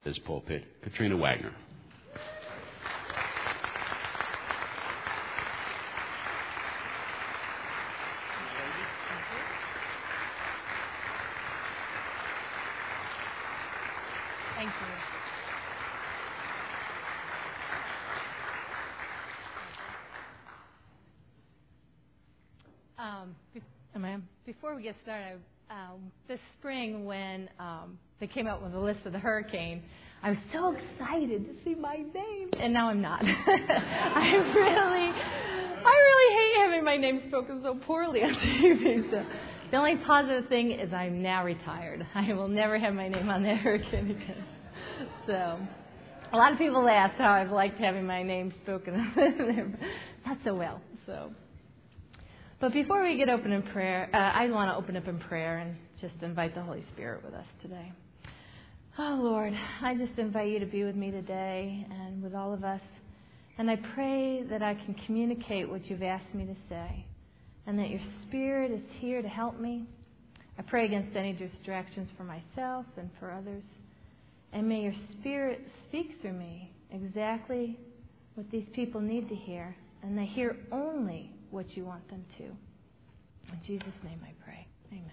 This pulpit, Katrina Wagner. Thank you. Before we get started, this spring when they came out with a list of the hurricane, I was so excited to see my name, and now I'm not. I really hate having my name spoken so poorly on TV. So the only positive thing is I'm now retired. I will never have my name on that hurricane again. So a lot of people ask how I've liked having my name spoken on not so well. But before we get open in prayer, I want to open up in prayer and just invite the Holy Spirit with us today. Oh, Lord, I just invite you to be with me today and with all of us. And I pray that I can communicate what you've asked me to say and that your Spirit is here to help me. I pray against any distractions for myself and for others. And may your Spirit speak through me exactly what these people need to hear. And they hear only what you want them to. In Jesus' name I pray. Amen.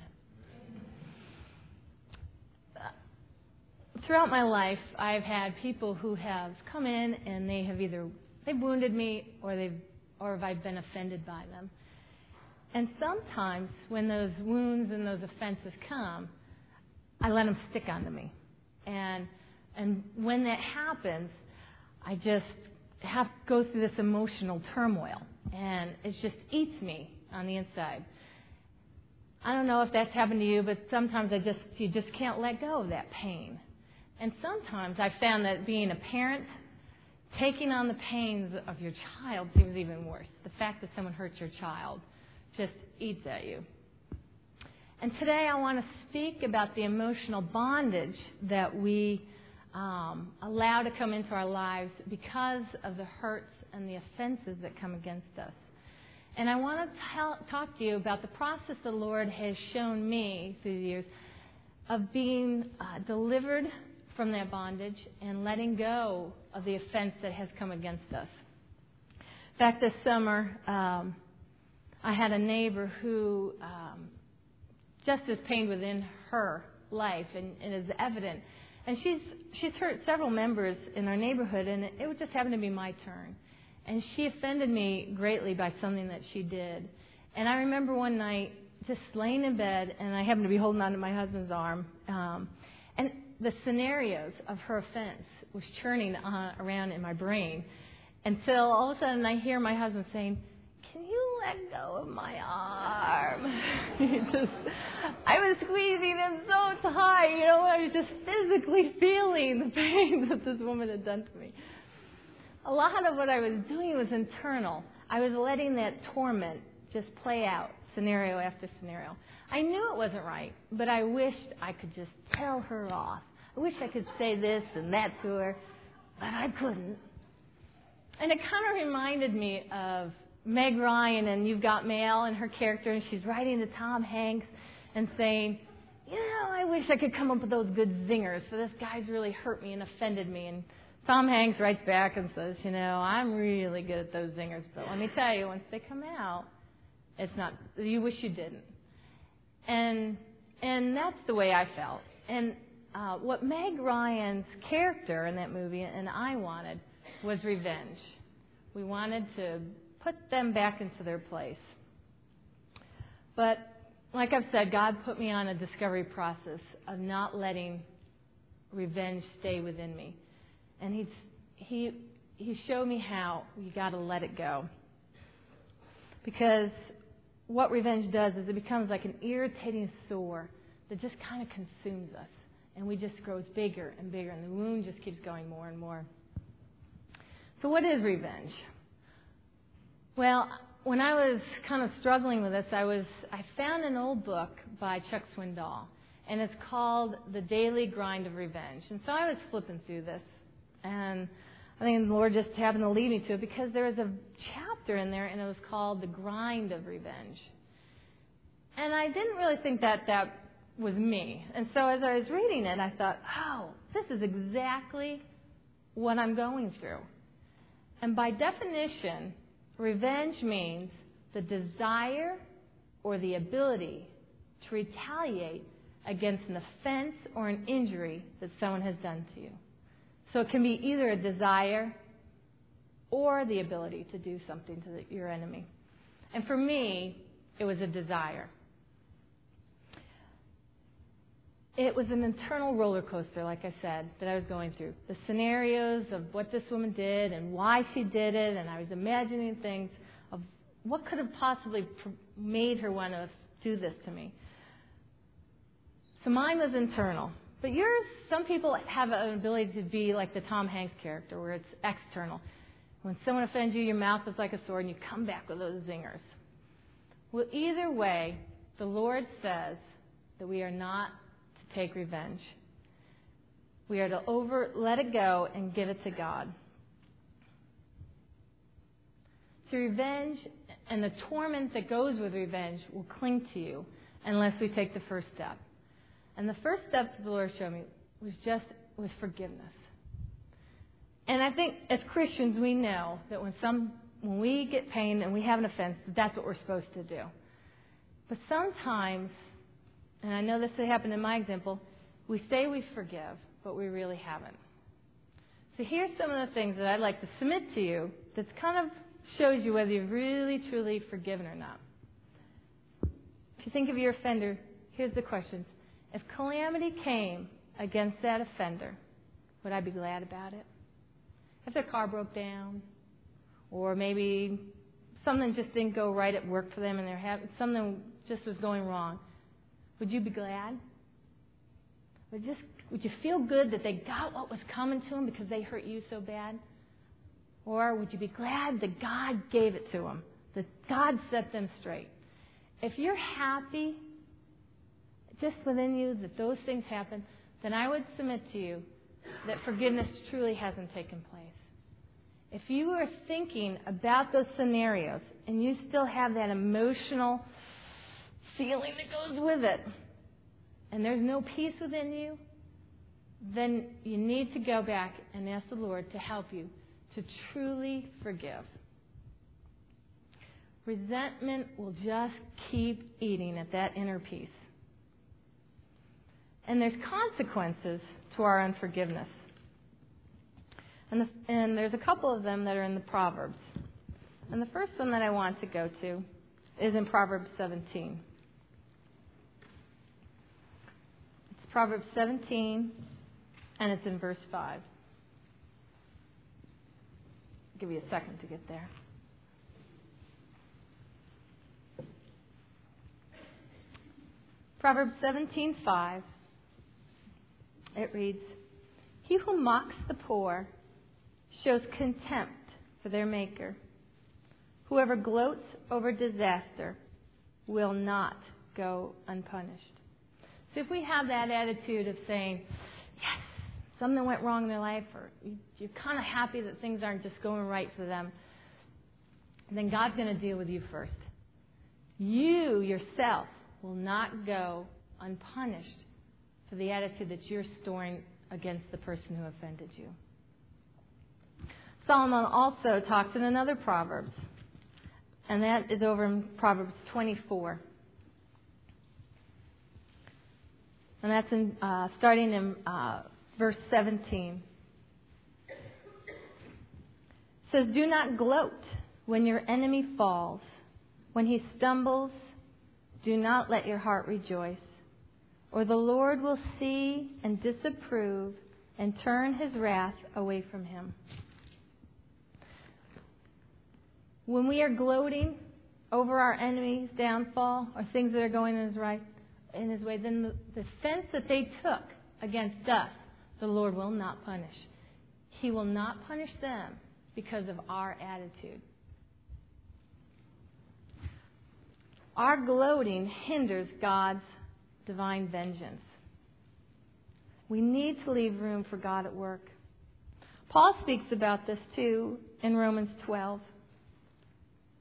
Throughout my life, I've had people who have come in and they've wounded me or I've been offended by them. And sometimes when those wounds and those offenses come, I let them stick onto me. And when that happens, I just have to go through this emotional turmoil. And it just eats me on the inside. I don't know if that's happened to you, but sometimes you just can't let go of that pain. And sometimes I found that being a parent, taking on the pains of your child seems even worse. The fact that someone hurts your child just eats at you. And today I want to speak about the emotional bondage that we allow to come into our lives because of the hurts and the offenses that come against us. And I want to talk to you about the process the Lord has shown me through the years of being delivered from that bondage and letting go of the offense that has come against us. In fact, this summer, I had a neighbor who just is pain within her life and is evident. And she's hurt several members in our neighborhood, and it would just happen to be my turn. And she offended me greatly by something that she did. And I remember one night just laying in bed, and I happened to be holding on to my husband's arm. And the scenarios of her offense was churning around in my brain until all of a sudden I hear my husband saying, "Can you let go of my arm?" I was squeezing him so tight, I was just physically feeling the pain that this woman had done to me. A lot of what I was doing was internal. I was letting that torment just play out, scenario after scenario. I knew it wasn't right, but I wished I could just tell her off. I wish I could say this and that to her, but I couldn't. And it kind of reminded me of Meg Ryan and You've Got Mail and her character, and she's writing to Tom Hanks and saying, I wish I could come up with those good zingers, for this guy's really hurt me and offended me. And Tom Hanks writes back and says, I'm really good at those zingers, but let me tell you, once they come out, it's not, you wish you didn't. And that's the way I felt. And what Meg Ryan's character in that movie and I wanted was revenge. We wanted to put them back into their place. But like I've said, God put me on a discovery process of not letting revenge stay within me. And he showed me how you got to let it go. Because what revenge does is it becomes like an irritating sore that just kind of consumes us. And we just grows bigger and bigger, and the wound just keeps going more and more. So what is revenge? Well, when I was kind of struggling with this, I found an old book by Chuck Swindoll, and it's called The Daily Grind of Revenge. And so I was flipping through this, and I think the Lord just happened to lead me to it because there was a chapter in there, and it was called The Grind of Revenge. And I didn't really think that was me. And so as I was reading it, I thought, oh, this is exactly what I'm going through. And by definition, revenge means the desire or the ability to retaliate against an offense or an injury that someone has done to you. So it can be either a desire or the ability to do something to your enemy. And for me, it was a desire. It was an internal roller coaster, like I said, that I was going through. The scenarios of what this woman did and why she did it, and I was imagining things of what could have possibly made her want to do this to me. So mine was internal. But yours, some people have an ability to be like the Tom Hanks character, where it's external. When someone offends you, your mouth is like a sword, and you come back with those zingers. Well, either way, the Lord says that we are not to take revenge. We are to let it go and give it to God. So revenge and the torment that goes with revenge will cling to you unless we take the first step. And the first step that the Lord showed me was forgiveness. And I think as Christians we know that when we get pain and we have an offense, that's what we're supposed to do. But sometimes, and I know this has happened in my example, we say we forgive, but we really haven't. So here's some of the things that I'd like to submit to you that kind of shows you whether you've really, truly forgiven or not. If you think of your offender, here's the questions. If calamity came against that offender, would I be glad about it? If their car broke down, or maybe something just didn't go right at work for them and something just was going wrong, would you be glad? Would you feel good that they got what was coming to them because they hurt you so bad? Or would you be glad that God gave it to them, that God set them straight? If you're happy just within you that those things happen, then I would submit to you that forgiveness truly hasn't taken place. If you are thinking about those scenarios and you still have that emotional feeling that goes with it, and there's no peace within you, then you need to go back and ask the Lord to help you to truly forgive. Resentment will just keep eating at that inner peace. And there's consequences to our unforgiveness. And there's a couple of them that are in the Proverbs. And the first one that I want to go to is in Proverbs 17. It's Proverbs 17, and it's in verse 5. I'll give you a second to get there. Proverbs 17:5. It reads, "He who mocks the poor shows contempt for their maker. Whoever gloats over disaster will not go unpunished." So if we have that attitude of saying, yes, something went wrong in their life, or you're kind of happy that things aren't just going right for them, then God's going to deal with you first. You yourself will not go unpunished for the attitude that you're storing against the person who offended you. Solomon also talks in another Proverbs, and that is over in Proverbs 24. And that's starting in verse 17. It says, "Do not gloat when your enemy falls. When he stumbles, do not let your heart rejoice. Or the Lord will see and disapprove and turn his wrath away from him." When we are gloating over our enemy's downfall or things that are going in his way, then the offense that they took against us, the Lord will not punish. He will not punish them because of our attitude. Our gloating hinders God's divine vengeance. We need to leave room for God at work. Paul speaks about this too in Romans 12.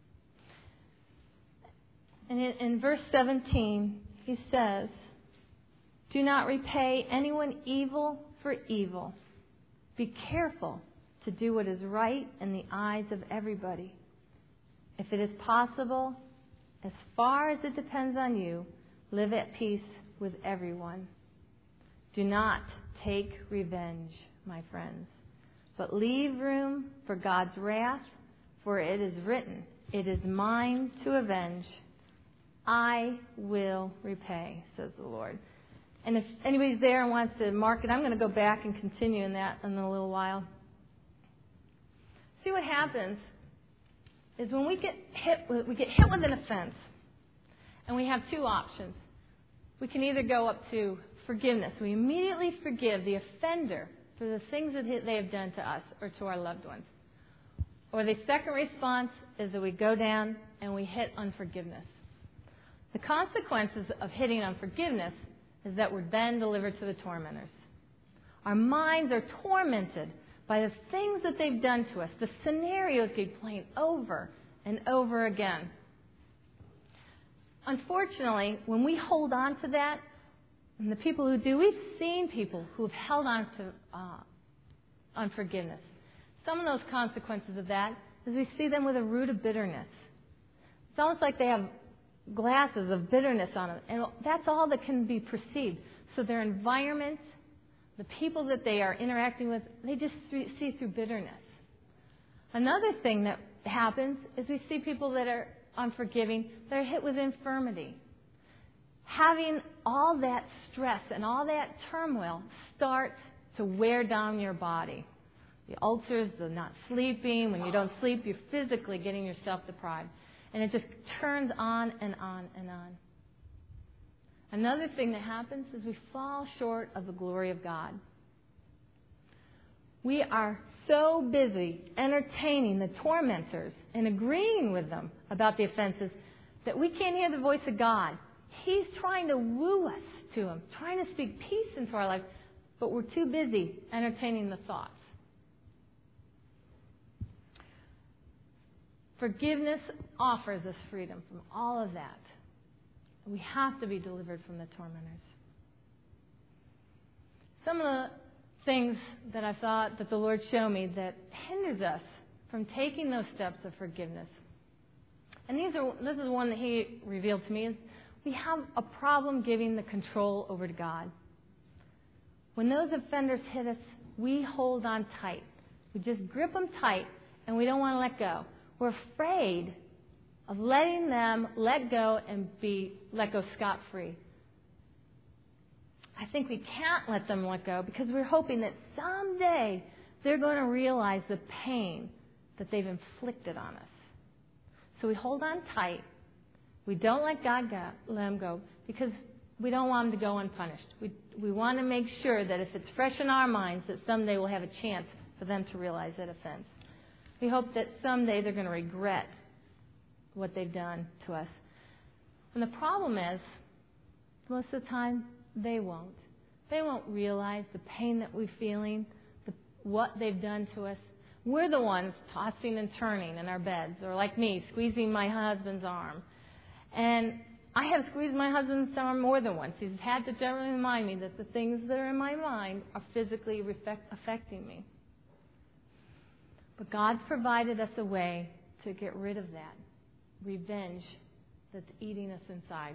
And in verse 17, he says, Do not repay anyone evil for evil. Be careful to do what is right in the eyes of everybody. If it is possible, as far as it depends on you, live at peace with everyone. Do not take revenge, my friends, but leave room for God's wrath, for it is written, "It is mine to avenge. I will repay," says the Lord. And if anybody's there and wants to mark it, I'm going to go back and continue in that in a little while. See, what happens is when we get hit with an offense, and we have two options. We can either go up to forgiveness. We immediately forgive the offender for the things that they have done to us or to our loved ones. Or the second response is that we go down and we hit unforgiveness. The consequences of hitting unforgiveness is that we're then delivered to the tormentors. Our minds are tormented by the things that they've done to us. The scenarios keep playing over and over again. Unfortunately, when we hold on to that, and the people who do, we've seen people who have held on to unforgiveness. Some of those consequences of that is we see them with a root of bitterness. It's almost like they have glasses of bitterness on them, and that's all that can be perceived. So their environment, the people that they are interacting with, they just see through bitterness. Another thing that happens is we see people that are unforgiving, they're hit with infirmity. Having all that stress and all that turmoil starts to wear down your body. The ulcers, the not sleeping. When you don't sleep, you're physically getting yourself deprived. And it just turns on and on and on. Another thing that happens is we fall short of the glory of God. We are so busy entertaining the tormentors and agreeing with them about the offenses that we can't hear the voice of God. He's trying to woo us to Him, trying to speak peace into our life, but we're too busy entertaining the thoughts. Forgiveness offers us freedom from all of that. We have to be delivered from the tormentors. Some of the things that I thought that the Lord showed me that hinders us from taking those steps of forgiveness. And this is one that He revealed to me, is we have a problem giving the control over to God. When those offenders hit us, we hold on tight. We just grip them tight, and we don't want to let go. We're afraid of letting them let go and let go scot-free. I think we can't let them let go because we're hoping that someday they're going to realize the pain that they've inflicted on us. So we hold on tight. We don't let God let them go because we don't want them to go unpunished. We want to make sure that if it's fresh in our minds, that someday we'll have a chance for them to realize that offense. We hope that someday they're going to regret what they've done to us. And the problem is, most of the time, they won't. They won't realize the pain that we're feeling, what they've done to us. We're the ones tossing and turning in our beds, or like me, squeezing my husband's arm. And I have squeezed my husband's arm more than once. He's had to gently remind me that the things that are in my mind are physically affecting me. But God's provided us a way to get rid of that revenge that's eating us inside.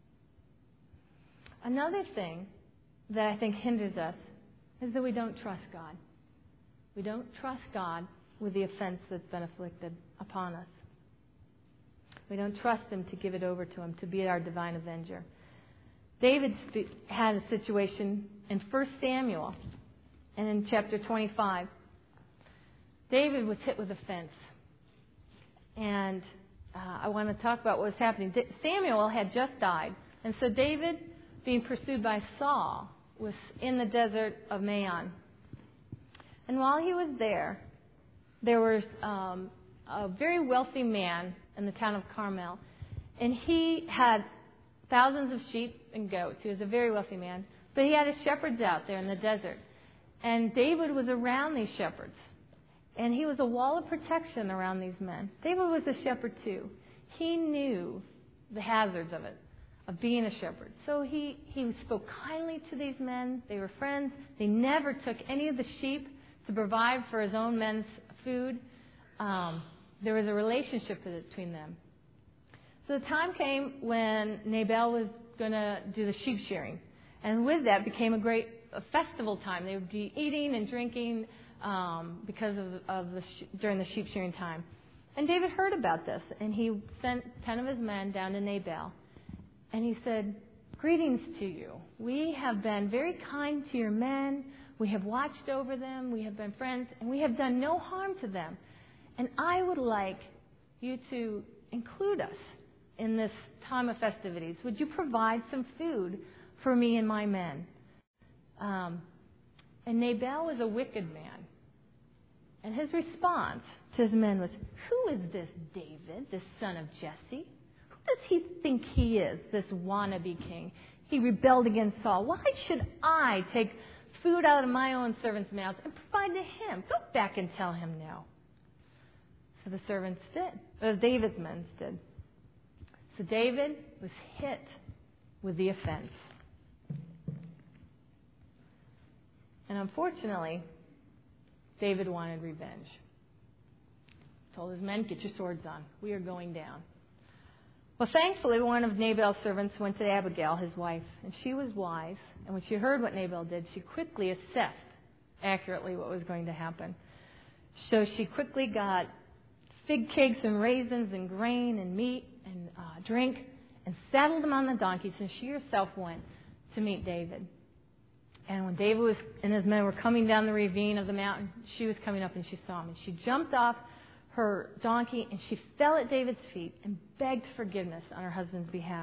Another thing that I think hinders us is that we don't trust God. We don't trust God with the offense that's been inflicted upon us. We don't trust Him to give it over to Him, to be our divine avenger. David had a situation in 1 Samuel and in chapter 25. David was hit with offense. And I want to talk about what was happening. Samuel had just died. And so David, being pursued by Saul, was in the desert of Maon. And while he was there was a very wealthy man in the town of Carmel. And he had thousands of sheep and goats. He was a very wealthy man. But he had his shepherds out there in the desert. And David was around these shepherds. And he was a wall of protection around these men. David was a shepherd too. He knew the hazards of it, of being a shepherd. So he spoke kindly to these men. They were friends. They never took any of the sheep to provide for his own men's food. There was a relationship between them. So the time came when Nabal was going to do the sheep shearing. And with that became a festival time. They would be eating and drinking because during the sheep shearing time. And David heard about this, and he sent 10 of his men down to Nabal. And he said, "Greetings to you. We have been very kind to your men. We have watched over them. We have been friends, and we have done no harm to them. And I would like you to include us in this time of festivities. Would you provide some food for me and my men?" And Nabal was a wicked man. And his response to his men was, "Who is this David, this son of Jesse? Who does he think he is, this wannabe king? He rebelled against Saul. Why should I take food out of my own servants' mouths and provide to him? Go back and tell him no." So the servants did. David's men did. So David was hit with the offense. And unfortunately, David wanted revenge. Told his men, "Get your swords on. We are going down." Well, thankfully, one of Nabal's servants went to Abigail, his wife, and she was wise. And when she heard what Nabal did, she quickly assessed accurately what was going to happen. So she quickly got fig cakes and raisins and grain and meat and drink and saddled them on the donkeys, and she herself went to meet David. And when David and his men were coming down the ravine of the mountain, she was coming up and she saw him. And she jumped off her donkey and she fell at David's feet and begged forgiveness on her husband's behalf.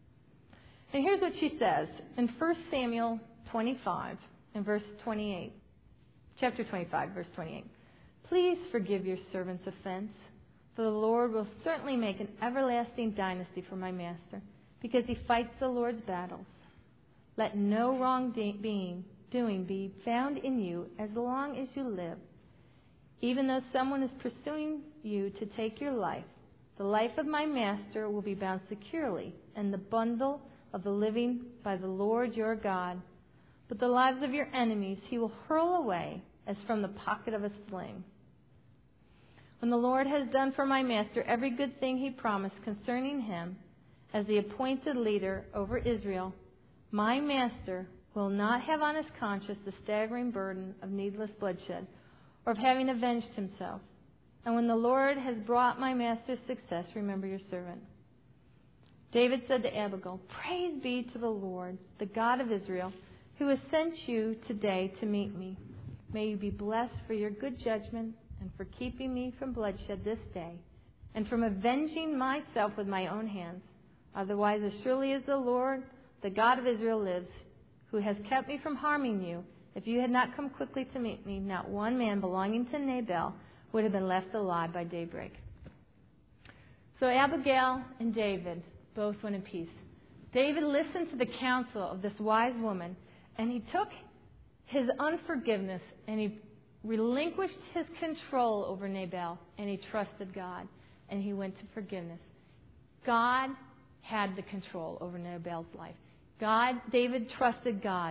And here's what she says in 1 Samuel 25 and verse 28. Chapter 25, verse 28. "Please forgive your servant's offense, for the Lord will certainly make an everlasting dynasty for my master, because he fights the Lord's battles. Let no wrongdoing be found in you as long as you live. Even though someone is pursuing you to take your life, the life of my master will be bound securely in the bundle of the living by the Lord your God. But the lives of your enemies he will hurl away as from the pocket of a sling. When the Lord has done for my master every good thing he promised concerning him as the appointed leader over Israel, my master will not have on his conscience the staggering burden of needless bloodshed or of having avenged himself. And when the Lord has brought my master's success, remember your servant." David said to Abigail, "Praise be to the Lord, the God of Israel, who has sent you today to meet me. May you be blessed for your good judgment and for keeping me from bloodshed this day and from avenging myself with my own hands. Otherwise, as surely as the Lord, the God of Israel lives, who has kept me from harming you, if you had not come quickly to meet me, not one man belonging to Nabal would have been left alive by daybreak." So Abigail and David both went in peace. David listened to the counsel of this wise woman, and he took his unforgiveness and he relinquished his control over Nabal, and he trusted God, and he went to forgiveness. God had the control over Nabal's life. David trusted God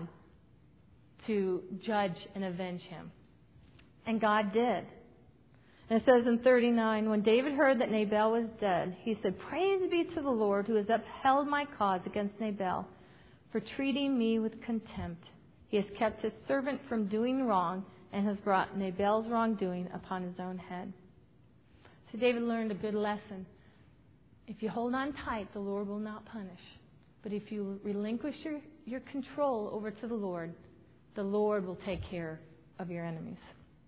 to judge and avenge him. And God did. And it says in 39, when David heard that Nabal was dead, he said, "Praise be to the Lord who has upheld my cause against Nabal for treating me with contempt. He has kept his servant from doing wrong and has brought Nabal's wrongdoing upon his own head." So David learned a good lesson. If you hold on tight, the Lord will not punish. But if you relinquish your control over to the Lord will take care of your enemies.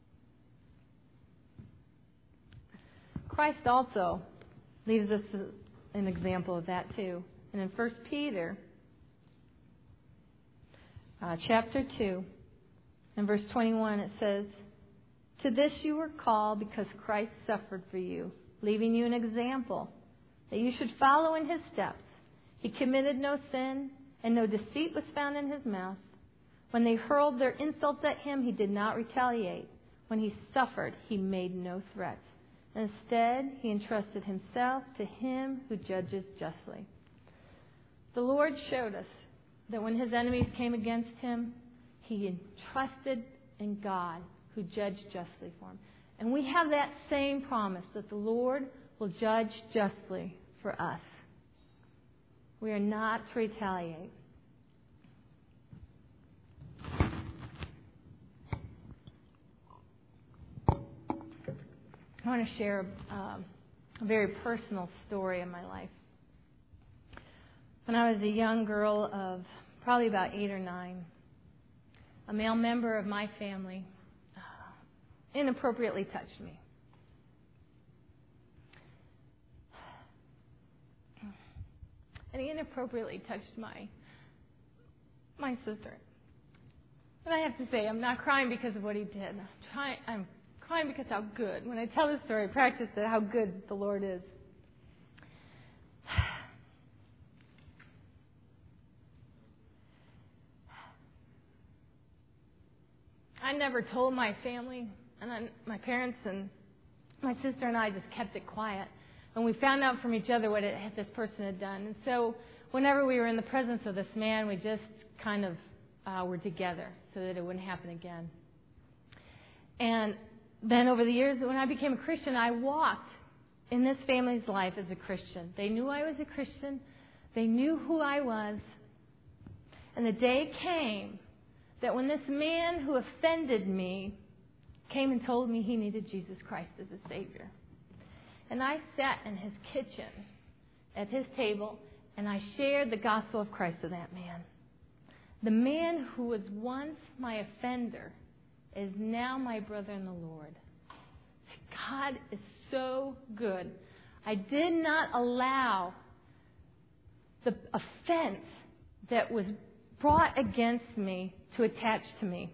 Christ also leaves us an example of that too. And in 1 Peter chapter 2 and verse 21 it says, "To this you were called because Christ suffered for you, leaving you an example that you should follow in his steps. He committed no sin, and no deceit was found in his mouth. When they hurled their insults at him, he did not retaliate. When he suffered, he made no threats. Instead, he entrusted himself to him who judges justly." The Lord showed us that when his enemies came against him, he entrusted in God who judged justly for him. And we have that same promise that the Lord will judge justly for us. We are not to retaliate. I want to share a very personal story in my life. When I was a young girl of probably about 8 or 9, a male member of my family inappropriately touched me. And he inappropriately touched my sister. And I have to say, I'm not crying because of what he did. I'm crying because how good, when I tell this story, I practice it, how good the Lord is. I never told my family, and my parents and my sister and I just kept it quiet. And we found out from each other what this person had done. And so whenever we were in the presence of this man, we just kind of were together so that it wouldn't happen again. And then over the years, when I became a Christian, I walked in this family's life as a Christian. They knew I was a Christian. They knew who I was. And the day came that when this man who offended me came and told me he needed Jesus Christ as a Savior. And I sat in his kitchen at his table and I shared the gospel of Christ with that man. The man who was once my offender is now my brother in the Lord. God is so good. I did not allow the offense that was brought against me to attach to me.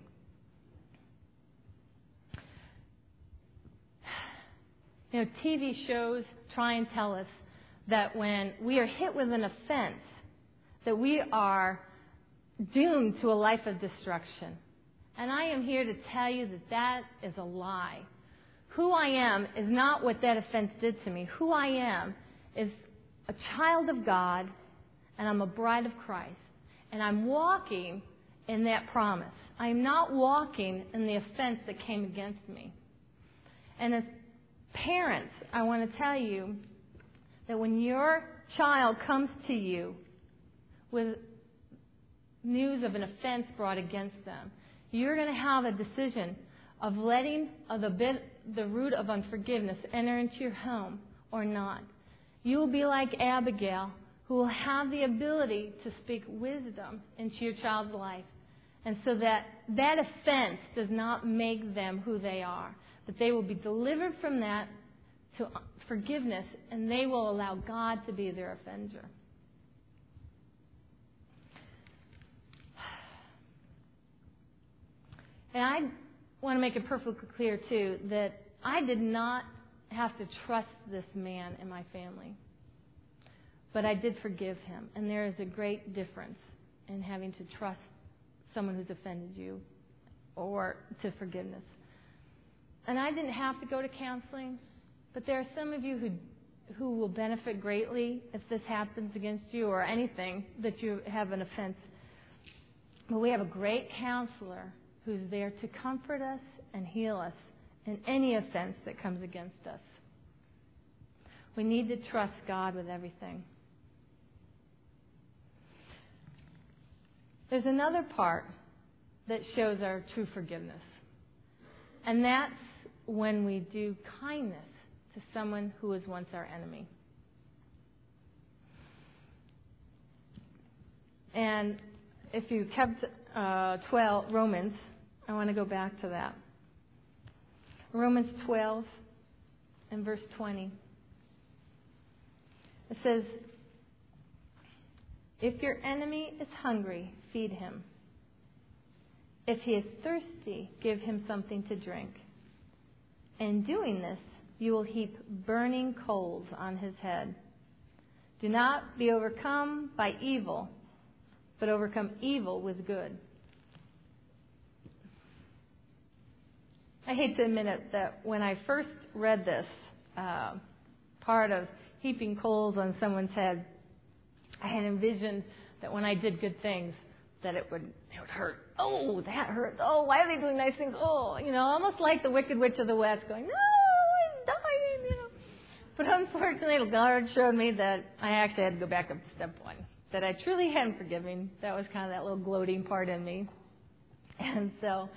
You know, TV shows try and tell us that when we are hit with an offense, that we are doomed to a life of destruction. And I am here to tell you that that is a lie. Who I am is not what that offense did to me. Who I am is a child of God, and I'm a bride of Christ. And I'm walking in that promise. I am not walking in the offense that came against me. And as parents, I want to tell you that when your child comes to you with news of an offense brought against them, you're going to have a decision of letting the root of unforgiveness enter into your home or not. You will be like Abigail, who will have the ability to speak wisdom into your child's life. And so that offense does not make them who they are. That they will be delivered from that to forgiveness, and they will allow God to be their offender. And I want to make it perfectly clear, too, that I did not have to trust this man in my family. But I did forgive him. And there is a great difference in having to trust someone who's offended you or to forgiveness. And I didn't have to go to counseling, but there are some of you who will benefit greatly if this happens against you or anything that you have an offense. But we have a great counselor who's there to comfort us and heal us in any offense that comes against us. We need to trust God with everything. There's another part that shows our true forgiveness. And that's when we do kindness to someone who was once our enemy. And if you kept Romans, I want to go back to that. Romans 12 and verse 20. It says, if your enemy is hungry, feed him. If he is thirsty, give him something to drink. In doing this, you will heap burning coals on his head. Do not be overcome by evil, but overcome evil with good. I hate to admit it that when I first read this part of heaping coals on someone's head, I had envisioned that when I did good things, that it would hurt. Oh, that hurt. Oh, why are they doing nice things? Oh, almost like the Wicked Witch of the West going, no, I'm dying, But unfortunately, the Lord showed me that I actually had to go back up to step one, that I truly hadn't forgiven. That was kind of that little gloating part in me. And so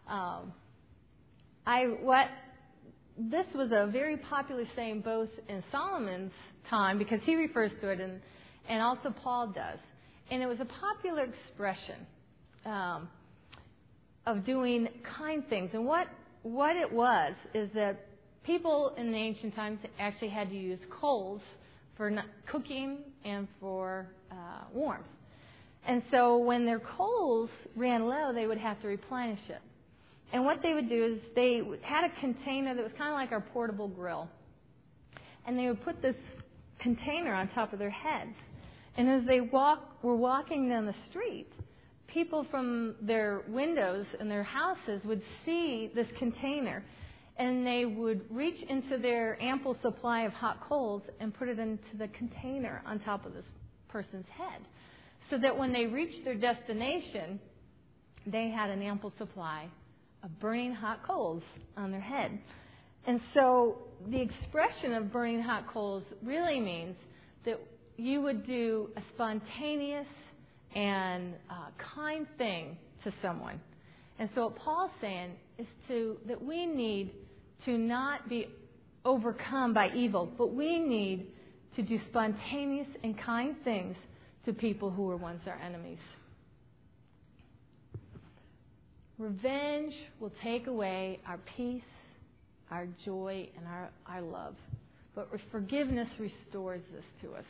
this was a very popular saying both in Solomon's time, because he refers to it, and also Paul does. And it was a popular expression of doing kind things. And what it was is that people in the ancient times actually had to use coals for cooking and for warmth. And so when their coals ran low, they would have to replenish it. And what they would do is they had a container that was kind of like our portable grill. And they would put this container on top of their heads. And as they were walking down the street, people from their windows in their houses would see this container. And they would reach into their ample supply of hot coals and put it into the container on top of this person's head, so that when they reached their destination, they had an ample supply of burning hot coals on their head. And so the expression of burning hot coals really means that you would do a spontaneous and kind thing to someone. And so what Paul's saying is that we need to not be overcome by evil, but we need to do spontaneous and kind things to people who were once our enemies. Revenge will take away our peace, our joy, and our love. But forgiveness restores this to us.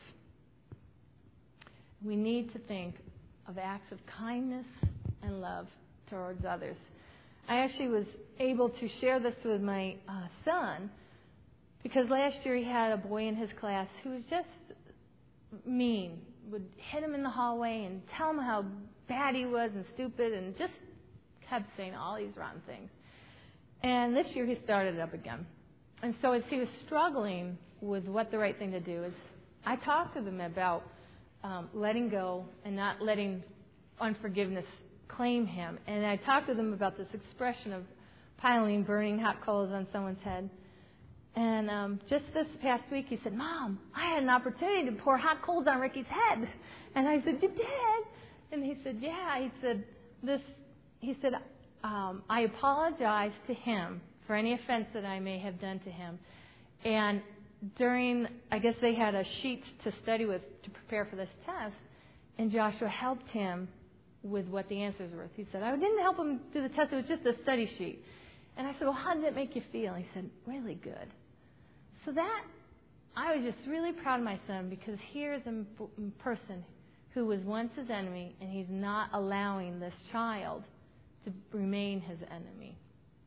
We need to think of acts of kindness and love towards others. I actually was able to share this with my son, because last year he had a boy in his class who was just mean, would hit him in the hallway and tell him how bad he was and stupid, and just kept saying all these rotten things. And this year he started it up again. And so as he was struggling with what the right thing to do is, I talked to them about letting go and not letting unforgiveness claim him. And I talked to them about this expression of burning hot coals on someone's head. And just this past week he said, Mom, I had an opportunity to pour hot coals on Ricky's head. And I said, you did? And he said, yeah. He said, I apologize to him for any offense that I may have done to him. And I guess they had a sheet to study with to prepare for this test, and Joshua helped him with what the answers were. He said, I didn't help him do the test, it was just a study sheet. And I said, well, how did it make you feel? And he said, really good. So I was just really proud of my son, because here's a person who was once his enemy, and he's not allowing this child to remain his enemy.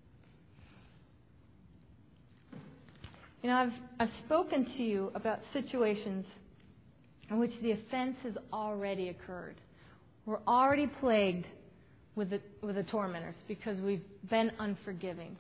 I've spoken to you about situations in which the offense has already occurred. We're already plagued with the tormentors because we've been unforgiving.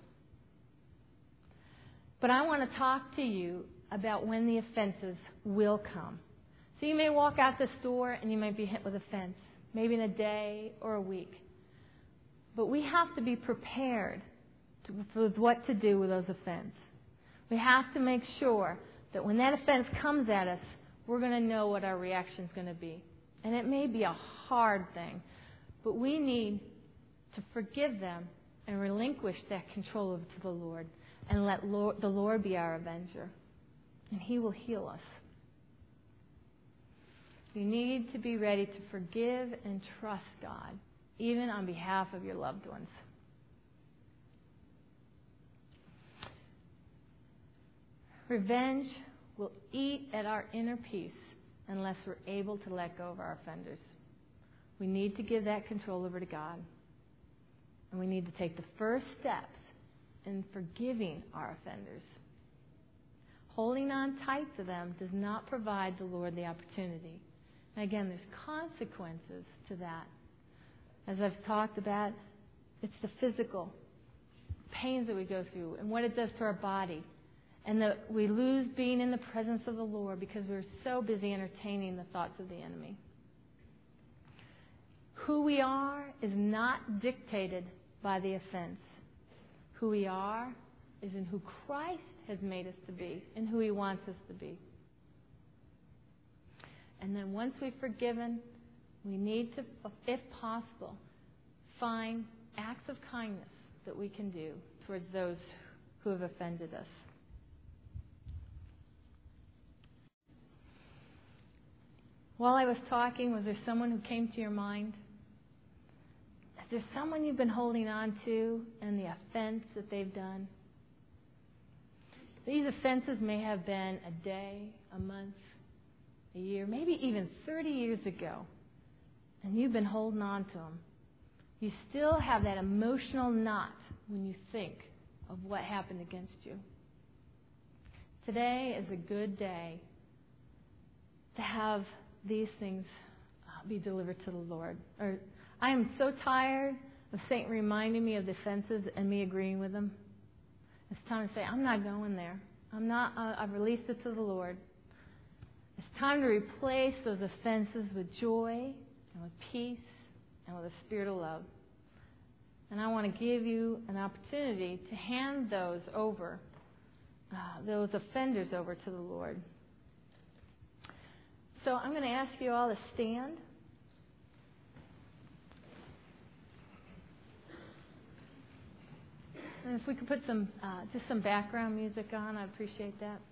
But I want to talk to you about when the offenses will come. So you may walk out this door and you might be hit with offense, maybe in a day or a week. But we have to be prepared with what to do with those offenses. We have to make sure that when that offense comes at us, we're going to know what our reaction is going to be. And it may be a hard thing, but we need to forgive them and relinquish that control to the Lord, and let the Lord be our avenger, and He will heal us. You need to be ready to forgive and trust God, even on behalf of your loved ones. Revenge will eat at our inner peace unless we're able to let go of our offenders. We need to give that control over to God. And we need to take the first steps in forgiving our offenders. Holding on tight to them does not provide the Lord the opportunity. And again, there's consequences to that. As I've talked about, it's the physical pains that we go through and what it does to our body. And that we lose being in the presence of the Lord because we're so busy entertaining the thoughts of the enemy. Who we are is not dictated by the offense. Who we are is in who Christ has made us to be and who He wants us to be. And then once we've forgiven, we need to, if possible, find acts of kindness that we can do towards those who have offended us. While I was talking, was there someone who came to your mind? Is there someone you've been holding on to and the offense that they've done? These offenses may have been a day, a month, a year, maybe even 30 years ago, and you've been holding on to them. You still have that emotional knot when you think of what happened against you. Today is a good day to have these things be delivered to the Lord. Or I am so tired of Satan reminding me of the offenses and me agreeing with them. It's time to say, I'm not going there. I've released it to the Lord. It's time to replace those offenses with joy and with peace and with a spirit of love. And I want to give you an opportunity to hand those offenders over to the Lord. So I'm going to ask you all to stand. And if we could put just some background music on, I'd appreciate that.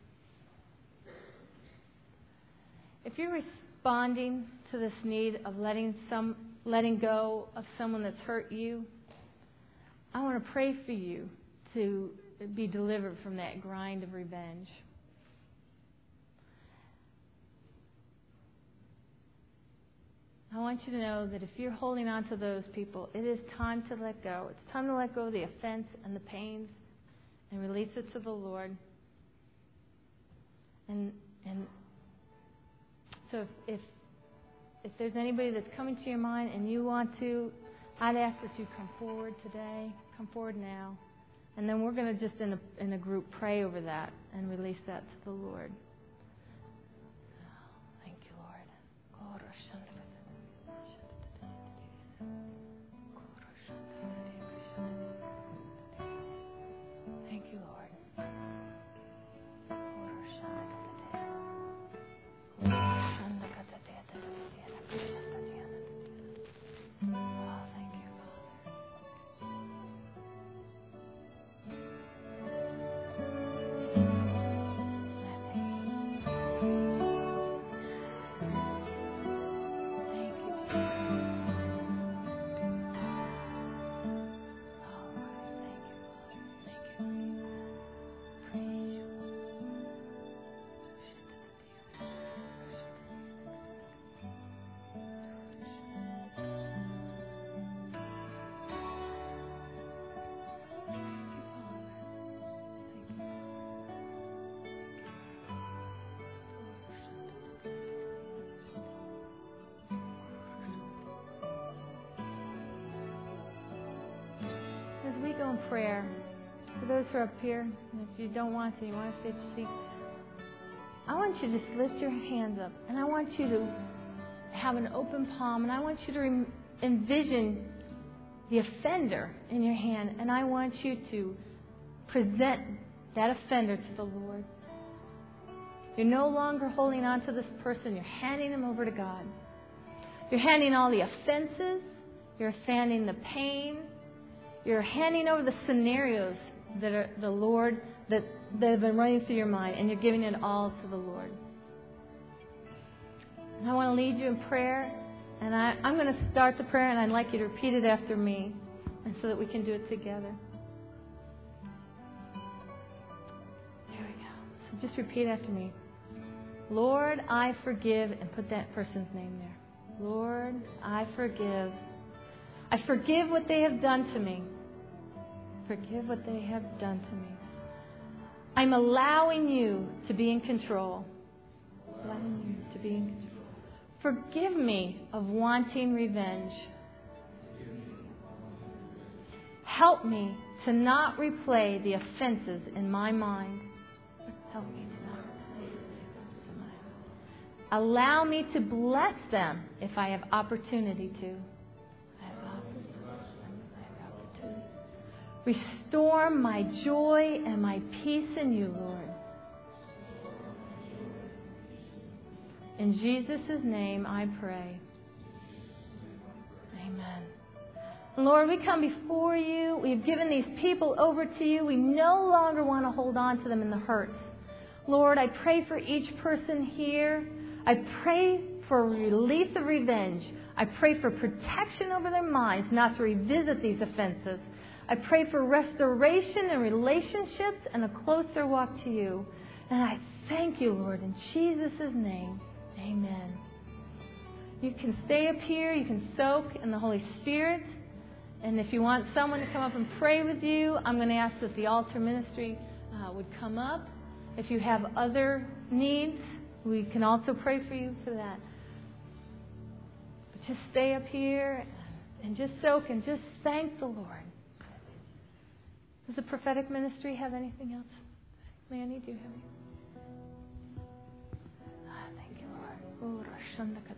If you're responding to this need of letting go of someone that's hurt you, I want to pray for you to be delivered from that grind of revenge. I want you to know that if you're holding on to those people, it is time to let go. It's time to let go of the offense and the pains and release it to the Lord. And so if there's anybody that's coming to your mind and you want to, I'd ask that you come forward today, come forward now. And then we're going to just in a group pray over that and release that to the Lord. Thank you, Lord. Thank you, Lord. Oh, thank you, As we go in prayer, for those who are up here, and if you don't want to, you want to stay at your seat, I want you to just lift your hands up, and I want you to have an open palm, and I want you to envision the offender in your hand, and I want you to present that offender to the Lord. You're no longer holding on to this person. You're handing him over to God. You're handing all the offenses. You're handing the pain. You're handing over the scenarios that are the Lord that have been running through your mind, and you're giving it all to the Lord. And I want to lead you in prayer, and I'm going to start the prayer, and I'd like you to repeat it after me, and so that we can do it together. There we go. So just repeat after me. Lord, I forgive, and put that person's name there. Lord, I forgive. I forgive what they have done to me. Forgive what they have done to me. I'm allowing you to be in control. Allowing you to be in control. Forgive me of wanting revenge. Help me to not replay the offenses in my mind. Help me to not. Allow me to bless them if I have opportunity to. Restore my joy and my peace in you, Lord. In Jesus' name I pray. Amen. Lord, we come before you. We've given these people over to you. We no longer want to hold on to them in the hurts. Lord, I pray for each person here. I pray for a release of revenge. I pray for protection over their minds not to revisit these offenses. I pray for restoration in relationships and a closer walk to you. And I thank you, Lord, in Jesus' name. Amen. You can stay up here. You can soak in the Holy Spirit. And if you want someone to come up and pray with you, I'm going to ask that the altar ministry would come up. If you have other needs, we can also pray for you for that. But just stay up here and just soak and just thank the Lord. Does the prophetic ministry have anything else? Manny, do you have anything? Thank you, Lord.